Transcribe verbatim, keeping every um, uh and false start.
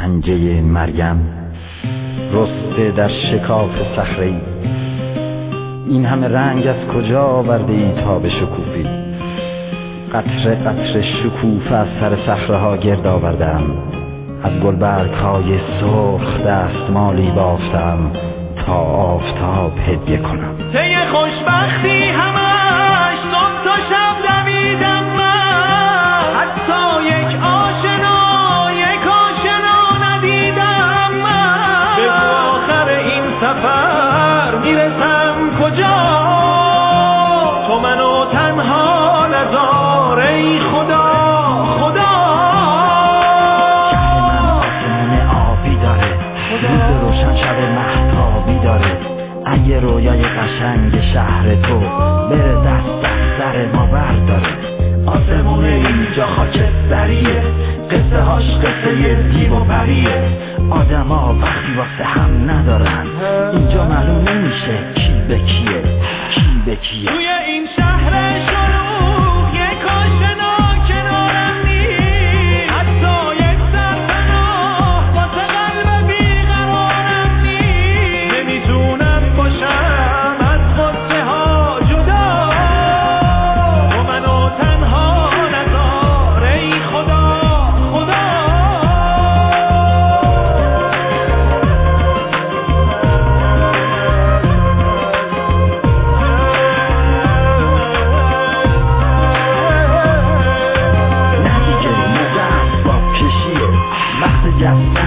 پنجه مریم رسته در شکاف صخره‌ای. این همه رنگ از کجا آورده ای تا به شکوفی؟ قطره قطره شکوفه از سر صخره‌ها گرد آوردم، از گلبرگ‌های سرخ دستمالی بافتم تا آفتاب هدیه کنم. طی خوشبختی همش صبح تا شب دویدم من، حتی یک آشنا یک آشنا ندیدم من. به آخر این سفر میرسم کجا؟ تو منو تنها نذار ای خدا خدا. شهر من آسمون آبی داره، روز روشن شب مهتابی داره. اگه رویای قشنگ شهر تو بره دست از سر ما برداره. آسمون اینجا خاکستریه، قصه هاش قصه دیو و پریه. آدم ها وقتی واسه هم ندارن، اینجا معلوم نمیشه کی به کیه کی به کیه. توی این شهر شلوغ یک آشنا کنارم نیست، حتی یک سرپناه واسه قلب بیقرارم نیست. نمیتونم باشم از غصه ها جدا، تو منو تنها نذار ای خدا خدا. نه دیگه موقع اسباب کشیه، وقت جذب